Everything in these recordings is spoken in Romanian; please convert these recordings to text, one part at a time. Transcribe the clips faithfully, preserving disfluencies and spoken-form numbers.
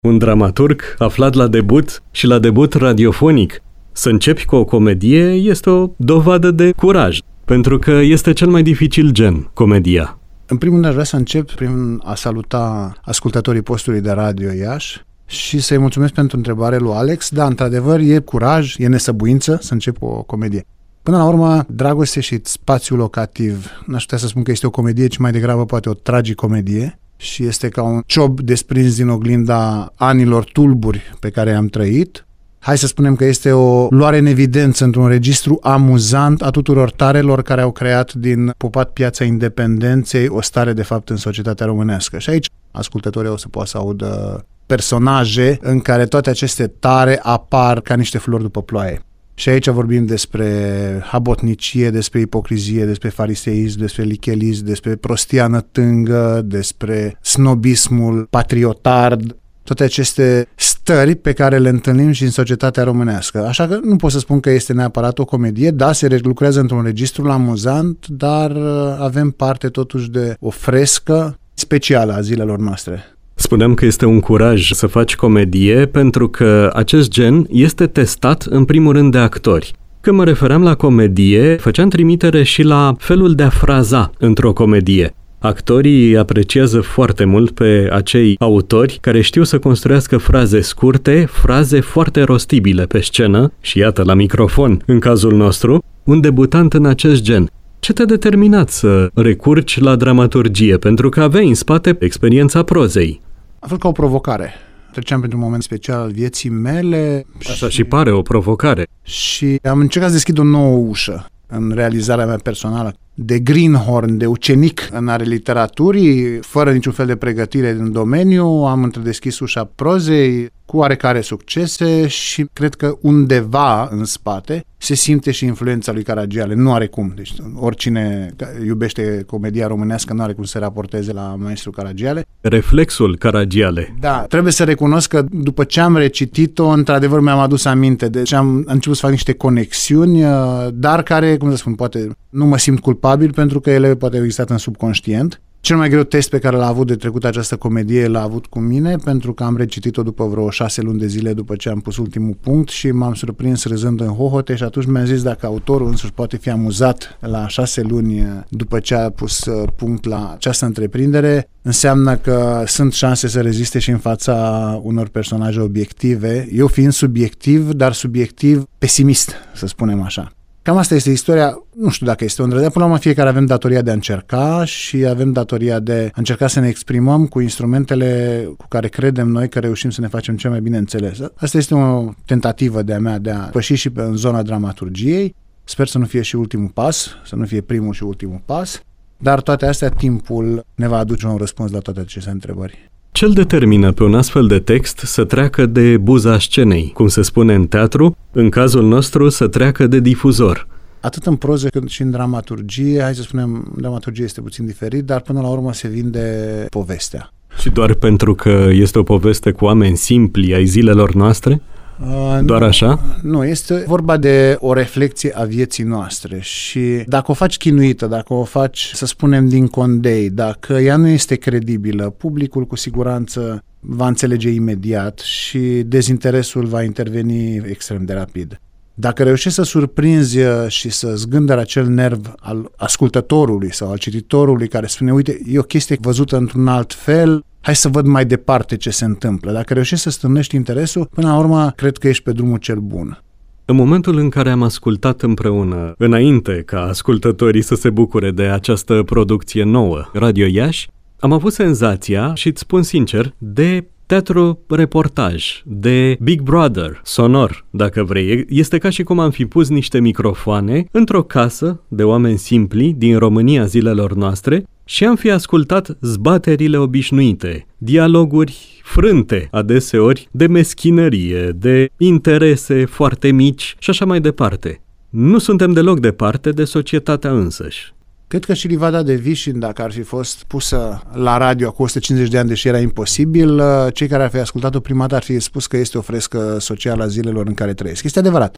Un dramaturg aflat la debut și la debut radiofonic. Să începi cu o comedie este o dovadă de curaj, pentru că este cel mai dificil gen, comedia. În primul rând, aș vrea să încep prin a saluta ascultătorii postului de Radio Iași și să-i mulțumesc pentru întrebare lui Alex. Da, într-adevăr, e curaj, e nesăbuință să încep cu o comedie. Până la urmă, Dragoste și spațiul locativ, n-aș putea să spun că este o comedie, ci mai degrabă poate o tragicomedie și este ca un ciob desprins din oglinda anilor tulburi pe care am trăit. Hai să spunem că este o luare în evidență într-un registru amuzant a tuturor tarelor care au creat din popat Piața Independenței o stare de fapt în societatea românească. Și aici ascultătorii o să poată să audă personaje în care toate aceste tare apar ca niște flori după ploaie. Și aici vorbim despre habotnicie, despre ipocrizie, despre fariseism, despre lichelism, despre prostia nătângă, despre snobismul patriotard, toate aceste stări pe care le întâlnim și în societatea românească. Așa că nu pot să spun că este neapărat o comedie, da, se lucrează într-un registru amuzant, dar avem parte totuși de o frescă specială a zilelor noastre. Spuneam că este un curaj să faci comedie pentru că acest gen este testat în primul rând de actori. Când mă refeream la comedie, făceam trimitere și la felul de a fraza într-o comedie. Actorii apreciază foarte mult pe acei autori care știu să construiască fraze scurte, fraze foarte rostibile pe scenă și iată la microfon, în cazul nostru, un debutant în acest gen. Ce te-a determinat să recurgi la dramaturgie? Pentru că aveai în spate experiența prozei. A fost ca o provocare. Treceam printr-un moment special al vieții mele. Așa și, și pare o provocare. Și am încercat să deschid o nouă ușă în realizarea mea personală. De greenhorn, de ucenic în are literaturii, fără niciun fel de pregătire din domeniu, am întredeschis ușa prozei cu oarecare succese și cred că undeva în spate se simte și influența lui Caragiale. Nu are cum. Deci oricine iubește comedia românească nu are cum să raporteze la maestru Caragiale. Reflexul Caragiale. Da, trebuie să recunosc că după ce am recitit-o, într-adevăr mi-am adus aminte. Deci am, am început să fac niște conexiuni, dar care, cum să spun, poate nu mă simt culpabil pentru că ele poate au existat în subconștient. Cel mai greu test pe care l-a avut de trecut această comedie l-a avut cu mine, pentru că am recitit-o după vreo șase luni de zile după ce am pus ultimul punct și m-am surprins râzând în hohote și atunci mi-am zis dacă autorul însuși poate fi amuzat la șase luni după ce a pus punct la această întreprindere, înseamnă că sunt șanse să reziste și în fața unor personaje obiective, eu fiind subiectiv, dar subiectiv pesimist, să spunem așa. Cam asta este istoria, nu știu dacă este o îndrădea, până la urmă fiecare avem datoria de a încerca și avem datoria de a încerca să ne exprimăm cu instrumentele cu care credem noi că reușim să ne facem cel mai bine înțeles. Asta este o tentativă de a mea de a păși și în zona dramaturgiei. Sper să nu fie și ultimul pas, să nu fie primul și ultimul pas, dar toate astea timpul ne va aduce un răspuns la toate aceste întrebări. Ce-l determină pe un astfel de text să treacă de buza scenei, cum se spune în teatru, în cazul nostru să treacă de difuzor? Atât în proză cât și în dramaturgie, hai să spunem, dramaturgie este puțin diferit, dar până la urmă se vinde povestea. Și doar pentru că este o poveste cu oameni simpli ai zilelor noastre? Uh, Doar nu, așa? Nu, este vorba de o reflecție a vieții noastre și dacă o faci chinuită, dacă o faci, să spunem, din condei, dacă ea nu este credibilă, publicul cu siguranță va înțelege imediat și dezinteresul va interveni extrem de rapid. Dacă reușești să surprinzi și să zgândări acel nerv al ascultătorului sau al cititorului care spune, uite, e o chestie văzută într-un alt fel, hai să văd mai departe ce se întâmplă. Dacă reușești să stârnești interesul, până la urmă, cred că ești pe drumul cel bun. În momentul în care am ascultat împreună, înainte ca ascultătorii să se bucure de această producție nouă, Radio Iași, am avut senzația, și îți spun sincer, de teatru reportaj, de Big Brother, sonor, dacă vrei. Este ca și cum am fi pus niște microfoane într-o casă de oameni simpli din România zilelor noastre și am fi ascultat zbaterile obișnuite, dialoguri frânte, adeseori de meschinărie, de interese foarte mici și așa mai departe. Nu suntem deloc departe de societatea însăși. Cred că și Livada de Vișin, dacă ar fi fost pusă la radio cu o sută cincizeci de ani, deși era imposibil, cei care ar fi ascultat-o prima dată ar fi spus că este o frescă socială a zilelor în care trăiesc. Este adevărat.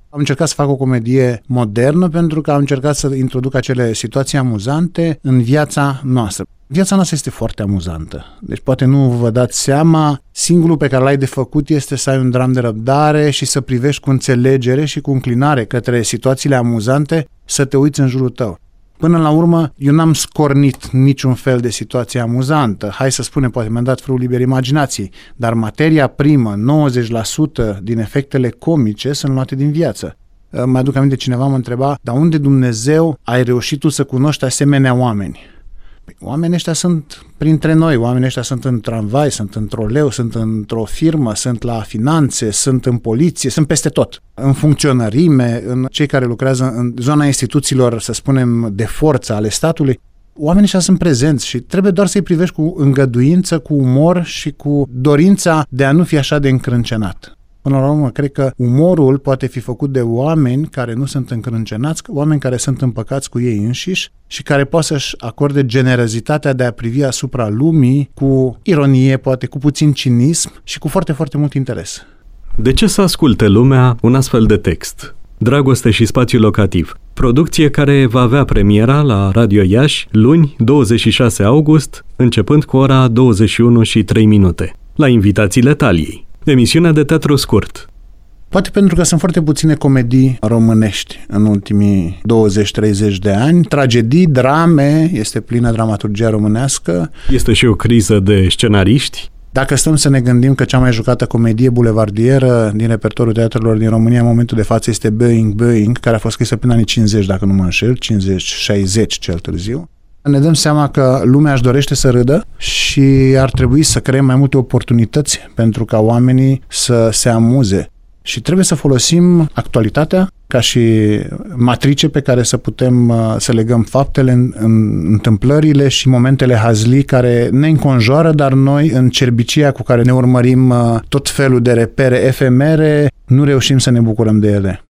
Am încercat să fac o comedie modernă pentru că am încercat să introduc acele situații amuzante în viața noastră. Viața noastră este foarte amuzantă. Deci poate nu vă dați seama, singurul pe care l-ai de făcut este să ai un dram de răbdare și să privești cu înțelegere și cu înclinare către situațiile amuzante, să te uiți în jurul tău. Până la urmă, eu n-am scornit niciun fel de situație amuzantă. Hai să spunem, poate mi-am dat frâul liber imaginației, dar materia primă, nouăzeci la sută din efectele comice sunt luate din viață. Mă aduc aminte, cineva mă întreba, dar unde Dumnezeu ai reușit tu să cunoști asemenea oameni? Oamenii ăștia sunt printre noi, oamenii ăștia sunt în tramvai, sunt în troleu, sunt într-o firmă, sunt la finanțe, sunt în poliție, sunt peste tot. În funcționărime, în cei care lucrează în zona instituțiilor, să spunem, de forță ale statului. Oamenii ăștia sunt prezenți și trebuie doar să-i privești cu îngăduință, cu umor și cu dorința de a nu fi așa de încrâncenat. Până la urmă, cred că umorul poate fi făcut de oameni care nu sunt încrâncenați, oameni care sunt împăcați cu ei înșiși și care pot să-și acorde generozitatea de a privi asupra lumii cu ironie, poate cu puțin cinism și cu foarte, foarte mult interes. De ce să asculte lumea un astfel de text? Dragoste și spațiu locativ. Producție care va avea premiera la Radio Iași luni, douăzeci și șase august, începând cu ora douăzeci și unu și trei minute, la invitațiile Taliei. Emisiunea de teatru scurt. Poate pentru că sunt foarte puține comedii românești în ultimii douăzeci treizeci de ani. Tragedii, drame, este plină dramaturgia românească. Este și o criză de scenariști. Dacă stăm să ne gândim că cea mai jucată comedie bulevardieră din repertoriul teatrelor din România în momentul de față este Boeing, Boeing, care a fost scrisă prin anii cincizeci, dacă nu mă înșel, cincizeci șaizeci cel târziu. Ne dăm seama că lumea își dorește să râdă și ar trebui să creăm mai multe oportunități pentru ca oamenii să se amuze. Și trebuie să folosim actualitatea ca și matrice pe care să putem să legăm faptele, în, în întâmplările și momentele hazlii care ne înconjoară, dar noi, în cerbicia cu care ne urmărim tot felul de repere efemere, nu reușim să ne bucurăm de ele.